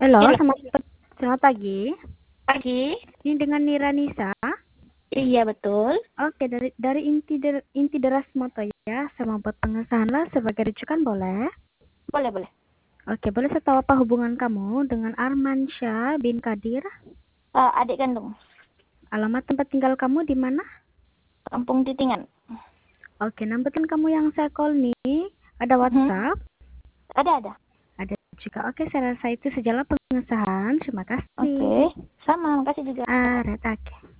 Halo, Halo, selamat pagi. pagi. Ini dengan Nira Nisa. Iya, betul. Oke, dari inti deras moto ya, sama buat pengesahan lah sebagai rujukan boleh. Boleh, boleh. Oke, boleh saya tahu apa hubungan kamu dengan Armansyah bin Kadir? Adik kandung, Alamat tempat tinggal kamu di mana? Kampung Titingan. Oke, nambahin kamu yang saya call nih. Ada Mhm. WhatsApp? Ada. Ada juga. Oke, saya rasa itu sejalan pengesahan. Terima kasih. Oke, sama. Makasih juga. Oke.